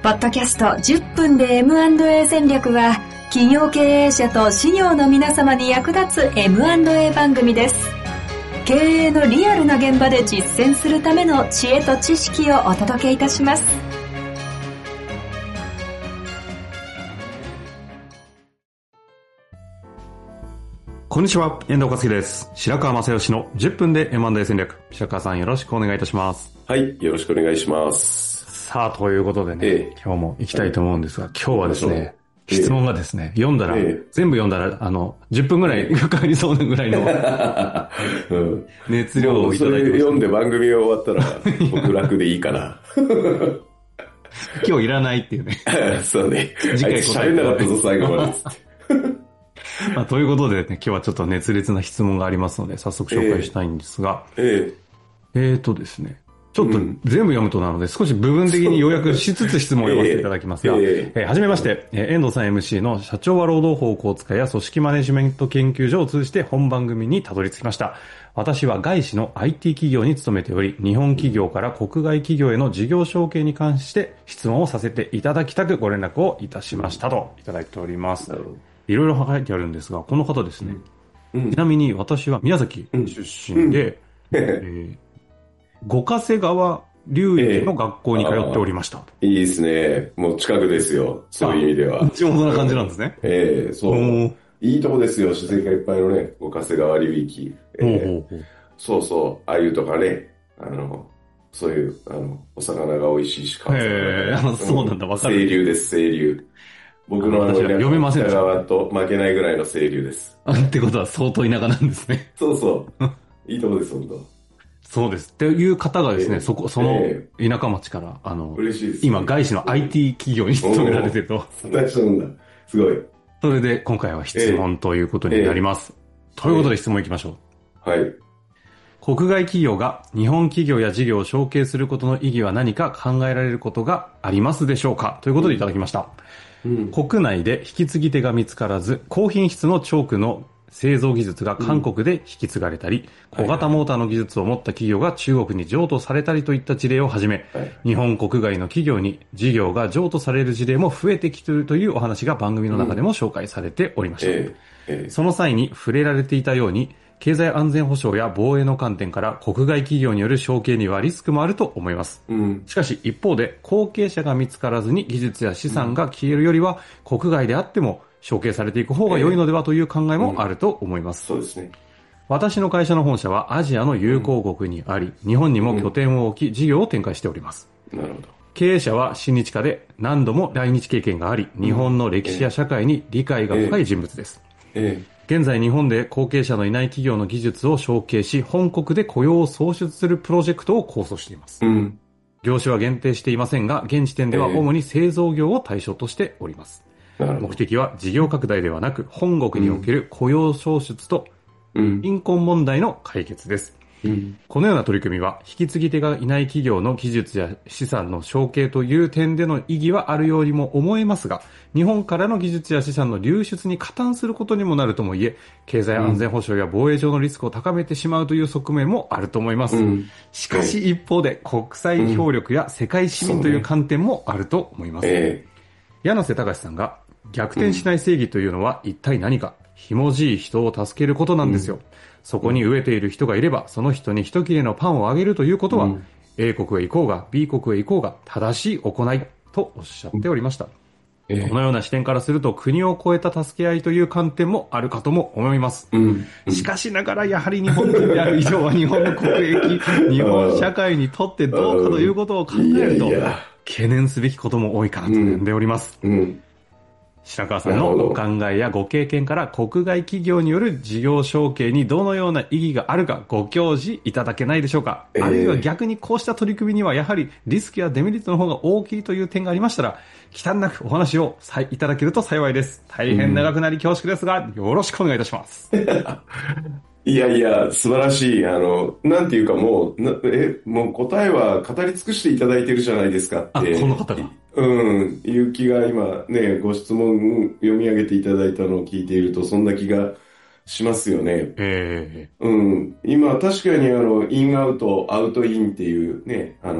ポッドキャスト10分で M&A 戦略は、企業経営者と事業の皆様に役立つ M&A 番組です。経営のリアルな現場で実践するための知恵と知識をお届けいたします。 こんにちは、遠藤和樹です。白川正義の10分で M&A 戦略。白川さんよろしくお願いいたします。 はい、よろしくお願いします。 さあ、ということでね、今日も行きたいと思うんですが、今日はですね、質問がですね、全部読んだら、10分ぐらいかかりそうなぐらいの、熱量をいただいてます、ね。 それ読んで番組が終わったら、僕楽でいいかな。 今日いらないっていうね。 そうね。 次回喋んなかったぞ、最後まで。 ということでね、今日はちょっと熱烈な質問がありますので、早速紹介したいんですが、ですね、ちょっと全部読むとなので、少し部分的に要約しつつ質問を読ませていただきますが、はじめまして、遠藤さん MC の社長は労働法公使や組織マネジメント研究所を通じて本番組にたどり着きました。私は外資の IT 企業に勤めており、日本企業から国外企業への事業承継に関して質問をさせていただきたくご連絡をいたしましたといただいております。いろいろ書いてあるんですが、この方ですね。ちなみに私は宮崎出身で、五ヶ瀬川流域の学校に通っておりました。 いいですね。もう近くですよ。そういう意味では。 地元な感じなんですね。 そう。いいとこですよ。自然がいっぱいのね、五ヶ瀬川流域。そうそう。鮎とかね、そういう、お魚が美味しいし、川魚。 そうなんだ、わかる。 清流です、清流。僕の読めませんでした。 北川と負けないぐらいの清流です。 ってことは相当田舎なんですね。 そうそう。いいとこです、本当。 そうです。っていう方がですね、その田舎町から、 嬉しいです、 今外資の IT 企業に勤められてると。 大したもんだ。すごい。 それで今回は質問ということになります。ということで質問いきましょう。はい。 国外企業が日本企業や事業を承継することの意義は何か考えられることがありますでしょうかということでいただきました。国内で引き継ぎ手が見つからず、高品質のチョークの製造技術が韓国で引き継がれたり、小型モーターの技術を持った企業が中国に譲渡されたりといった事例をはじめ、日本国外の企業に事業が譲渡される事例も増えてきているというお話が番組の中でも紹介されておりました。その際に触れられていたように、経済安全保障や防衛の観点から国外企業による承継にはリスクもあると思います。しかし一方で後継者が見つからずに技術や資産が消えるよりは国外であっても承継されていく方が良いのではという考えもあると思います。 そうですね。 私の会社の本社はアジアの友好国にあり、日本にも拠点を置き事業を展開しております。 なるほど。 経営者は親日家で何度も来日経験があり、日本の歴史や社会に理解が深い人物です。現在日本で後継者のいない企業の技術を承継し、本国で雇用を創出するプロジェクトを構想しています。業種は限定していませんが、現時点では主に製造業を対象としております。目的は事業拡大ではなく、本国における雇用創出と貧困問題の解決です。このような取り組みは、引き継ぎ手がいない企業の技術や資産の承継という点での意義はあるようにも思えますが、日本からの技術や資産の流出に加担することにもなるともいえ、経済安全保障や防衛上のリスクを高めてしまうという側面もあると思います。しかし一方で、国際協力や世界市民という観点もあると思います。柳瀬隆さんが、逆転しない正義というのは一体何か、ひもじい人を助けることなんですよ。そこに飢えている人がいれば、その人に一切れのパンをあげるということは、A 国へ行こうが B 国へ行こうが正しい行いとおっしゃっておりました。このような視点からすると、国を超えた助け合いという観点もあるかとも思います。しかしながら、やはり日本人である以上は日本の国益、日本社会にとってどうかということを考えると、懸念すべきことも多いかなと悩んでおります。白川さんのお考えやご経験から国外企業による事業承継にどのような意義があるかご教示いただけないでしょうか。あるいは逆にこうした取り組みにはやはりリスクやデメリットの方が大きいという点がありましたら、忌憚なくお話をいただけると幸いです。大変長くなり恐縮ですが、よろしくお願いいたします。 いやいや、素晴らしい。なんていうかもう答えは語り尽くしていただいてるじゃないですかって。 この方が。 いう気が今ね、ご質問読み上げていただいたのを聞いていると、そんな気がしますよね。今確かにインアウト、アウトインっていうね、言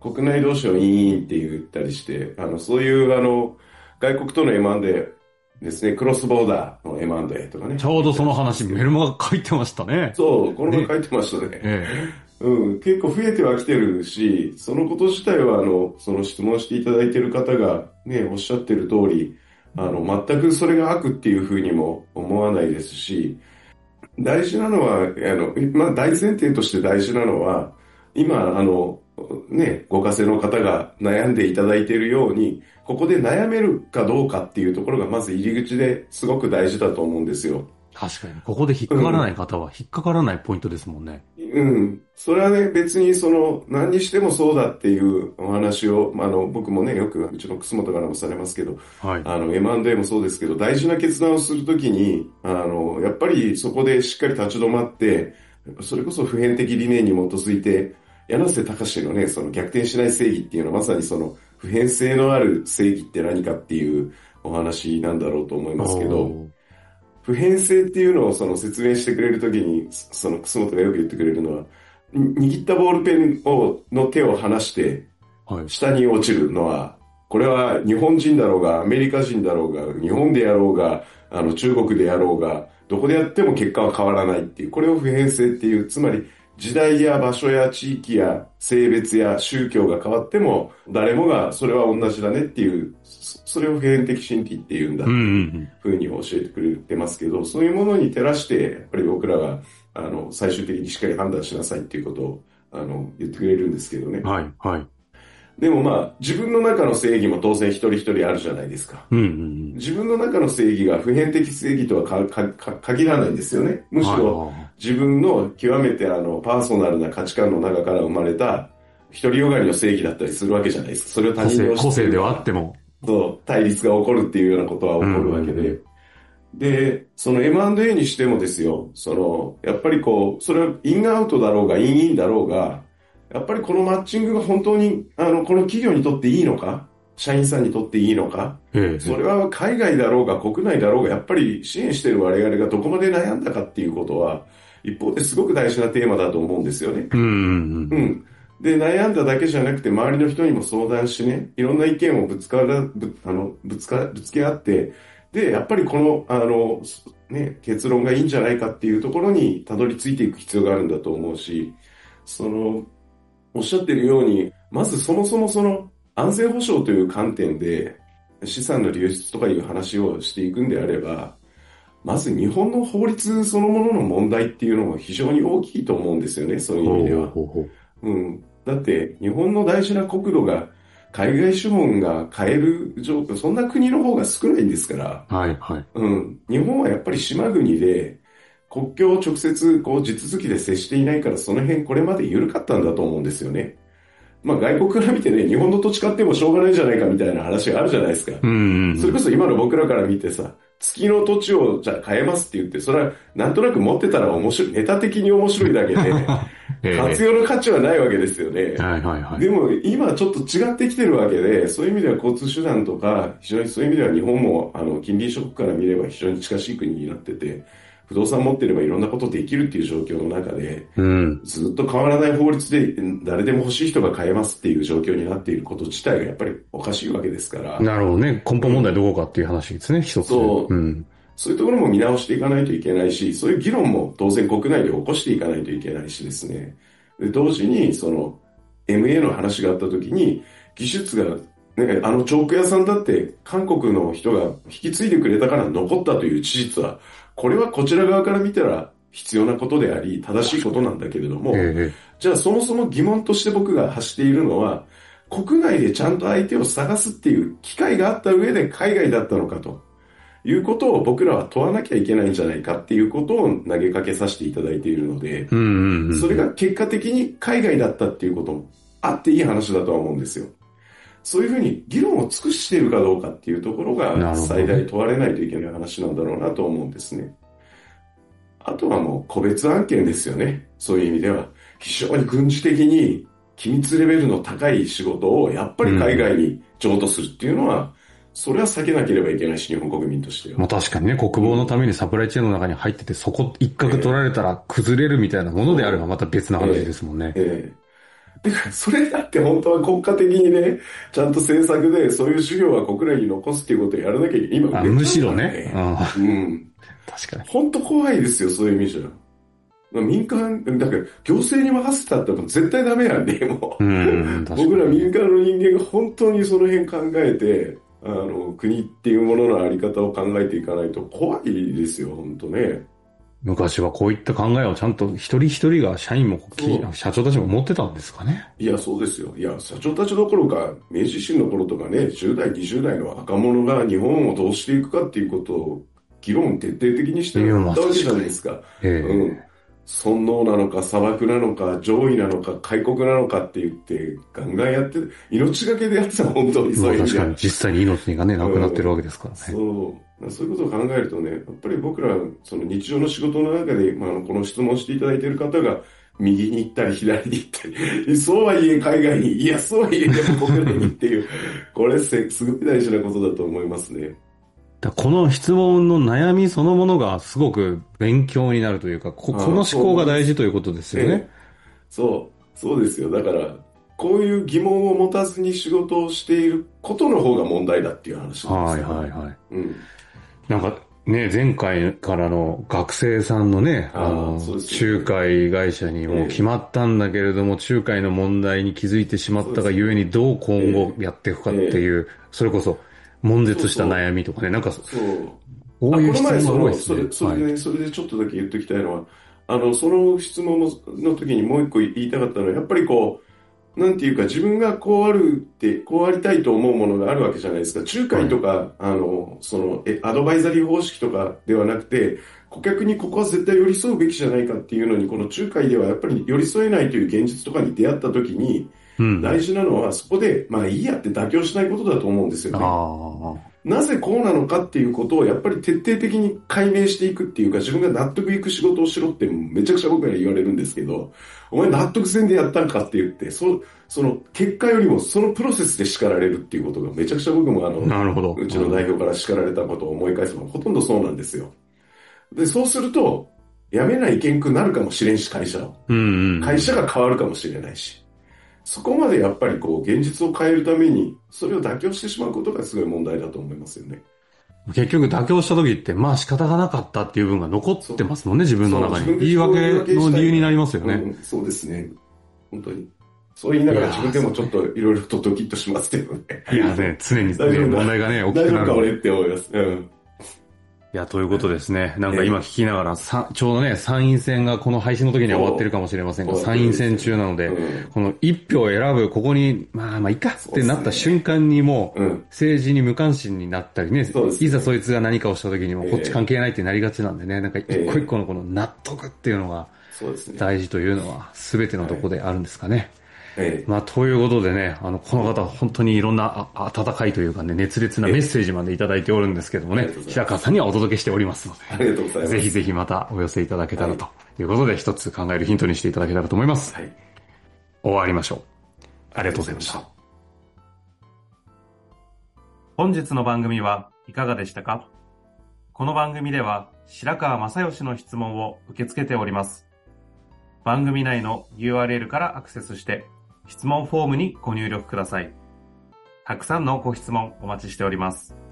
国内同士をイーンって言ったりして、そういう外国との M&A ですね、クロスボーダーの M&A とかね。 ちょうどその話、メルマガ書いてましたね。 そう、この前書いてましたね。結構増えてはきてるし、そのこと自体はその質問していただいている方がね、おっしゃってる通り、全くそれが悪っていうふうにも思わないですし、大事なのは、大前提として大事なのは、今、ご家庭の方が悩んでいただいているように、ここで悩めるかどうかっていうところがまず入り口ですごく大事だと思うんですよ。 確かに。ここで引っかからない方は引っかからないポイントですもんね。 それはね、別に何にしてもそうだっていうお話を、僕もね、よくうちの楠本からもされますけど、はい、M&A もそうですけど、大事な決断をするときに、やっぱりそこでしっかり立ち止まって、それこそ普遍的理念に基づいて、柳瀬隆のね、その逆転しない正義っていうのはまさにその普遍性のある正義って何かっていうお話なんだろうと思いますけど、普遍性っていうのをその説明してくれるときに、その楠本がよく言ってくれるのは、握ったボールペンの手を離して、下に落ちるのは、これは日本人だろうが、アメリカ人だろうが、日本でやろうが、中国でやろうが、どこでやっても結果は変わらないっていう、これを普遍性っていう、つまり時代や場所や地域や性別や宗教が変わっても、誰もがそれは同じだねっていう、それを普遍的真理っていうんだっていうふうに教えてくれてますけど、そういうものに照らして、やっぱり僕らが、最終的にしっかり判断しなさいっていうことを、言ってくれるんですけどね。 はい、はい。 でも自分の中の正義も当然一人一人あるじゃないですか。自分の中の正義が普遍的正義とは限らないんですよね。むしろ自分の極めてパーソナルな価値観の中から生まれた独りよがりの正義だったりするわけじゃないですか。それを他人の個性ではあっても。 そう、対立が起こるっていうようなことは起こるわけで。で、その M&A にしてもですよ、やっぱりそれはインアウトだろうがインインだろうが、やっぱりこのマッチングが本当に、この企業にとっていいのか、社員さんにとっていいのか、それは海外だろうが国内だろうが、やっぱり支援している我々がどこまで悩んだかっていうことは、一方ですごく大事なテーマだと思うんですよね。で、悩んだだけじゃなくて、周りの人にも相談しね、いろんな意見をぶつけ合って、で、やっぱりこの、結論がいいんじゃないかっていうところにたどり着いていく必要があるんだと思うし、おっしゃっているように、まずそもそも安全保障という観点で資産の流出とかいう話をしていくんであれば、まず日本の法律そのものの問題っていうのも非常に大きいと思うんですよね、そういう意味では。だって日本の大事な国土が海外資本が買える状況、そんな国の方が少ないんですから、日本はやっぱり島国で、国境を直接地続きで接していないから、その辺これまで緩かったんだと思うんですよね。外国から見てね、日本の土地買ってもしょうがないんじゃないかみたいな話があるじゃないですか。それこそ今の僕らから見てさ、月の土地をじゃあ買えますって言って、それはなんとなく持ってたら面白い、ネタ的に面白いだけで、活用の価値はないわけですよね。でも今ちょっと違ってきてるわけで、そういう意味では交通手段とか、非常にそういう意味では日本も近隣諸国から見れば非常に近しい国になってて、不動産持ってればいろんなことできるっていう状況の中で、ずっと変わらない法律で誰でも欲しい人が買えますっていう状況になっていること自体がやっぱりおかしいわけですから。 なるほどね。根本問題どこかっていう話ですね、一つ。 そういうところも見直していかないといけないし、そういう議論も当然国内で起こしていかないといけないしですね。で同時にMA の話があった時に技術がチョーク屋さんだって韓国の人が引き継いでくれたから残ったという事実は、これはこちら側から見たら必要なことであり、正しいことなんだけれども、じゃあそもそも疑問として僕が発しているのは、国内でちゃんと相手を探すっていう機会があった上で海外だったのかということを僕らは問わなきゃいけないんじゃないかっていうことを投げかけさせていただいているので、それが結果的に海外だったっていうこともあっていい話だとは思うんですよ。そういうふうに議論を尽くしているかどうかっていうところが最大問われないといけない話なんだろうなと思うんですね。あとはもう個別案件ですよね。そういう意味では非常に軍事的に機密レベルの高い仕事をやっぱり海外に譲渡するっていうのは、それは避けなければいけないし、日本国民としては。 確かにね、国防のためにサプライチェーンの中に入ってて、そこ一角取られたら崩れるみたいなものであればまた別な話ですもんね。 だからそれだって本当は国家的にね、ちゃんと政策でそういう授業は国内に残すっていうことをやらなきゃいけない。今、 むしろね。 うん。確かに。本当怖いですよ、そういう意味じゃ。民間、だから行政に任せたっても絶対ダメやんね、もう。僕ら民間の人間が本当にその辺考えて、国っていうもののあり方を考えていかないと怖いですよ、本当ね。 昔はこういった考えをちゃんと一人一人が社員も社長たちも持ってたんですかね。 いや、そうですよ。いや、社長たちどころか、明治維新の頃とかね、10代、20代の若者が日本をどうしていくかっていうことを、議論徹底的にしてやったわけじゃないですか。尊王なのか砂漠なのか上位なのか開国なのかって言ってガンガンやって命がけでやってた本当にそういう確かに実際に命がねなくなってるわけですからね。 そういうことを考えるとね、やっぱり僕らその日常の仕事の中で、この質問していただいている方が右に行ったり左に行ったり、そうはいえ海外に、いやそうはいえでも国内にっていう、これすごく大事なことだと思いますね。 この質問の悩みそのものがすごく勉強になるというか、この思考が大事ということですよね。 そうですよ。だから、こういう疑問を持たずに仕事をしていることの方が問題だっていう話なんですよ。 はいはいはい。なんかね、前回からの学生さんのね、仲介会社にもう決まったんだけれども、仲介の問題に気づいてしまったがゆえにどう今後やっていくかっていう、それこそ、悶絶した悩みとかね、なんか、こういう質問が多いですね。それでちょっとだけ言っときたいのは、その質問の時にもう一個言いたかったのは、やっぱりこう、なんていうか自分がこうありたいと思うものがあるわけじゃないですか。仲介とか、アドバイザリー方式とかではなくて、顧客にここは絶対寄り添うべきじゃないかっていうのに、この仲介ではやっぱり寄り添えないという現実とかに出会った時に、大事なのはそこでいいやって妥協しないことだと思うんですよね。なぜこうなのかっていうことをやっぱり徹底的に解明していくっていうか、自分が納得いく仕事をしろってめちゃくちゃ僕ら言われるんですけど、お前納得せんでやったんかって言って、その結果よりもそのプロセスで叱られるっていうことがめちゃくちゃ僕もうちの代表から叱られたことを思い返すのはほとんどそうなんですよ。で、そうすると、辞めないけんくなるかもしれんし、会社を。会社が変わるかもしれないし。そこまでやっぱり現実を変えるために、それを妥協してしまうことがすごい問題だと思いますよね。 結局妥協した時って、仕方がなかったっていう部分が残ってますもんね、自分の中に。言い訳の理由になりますよね。 そうですね。本当に。そう言いながら自分でもちょっといろいろとドキッとしますけどね。 いやね、常に問題がね、起きてなる。 大丈夫か俺って思います。 いや、ということですね。なんか今聞きながら、ちょうどね、参院選がこの配信の時には終わってるかもしれませんが、参院選中なので、この一票を選ぶ、ここに、いいかってなった瞬間にもう、政治に無関心になったりね、いざそいつが何かをした時にも、こっち関係ないってなりがちなんでね、なんか一個一個のこの納得っていうのが、大事というのは、すべてのとこであるんですかね。ということでね、この方本当にいろんな温かいというかね、熱烈なメッセージまでいただいておるんですけどもね、平川さんにはお届けしておりますので、 ありがとうございます。 ぜひぜひまたお寄せいただけたらということで、一つ考えるヒントにしていただけたらと思います。終わりましょう。ありがとうございました。本日の番組はいかがでしたか？この番組では白川正義の質問を受け付けております。番組内の URL からアクセスして、質問フォームにご入力ください。たくさんのご質問お待ちしております。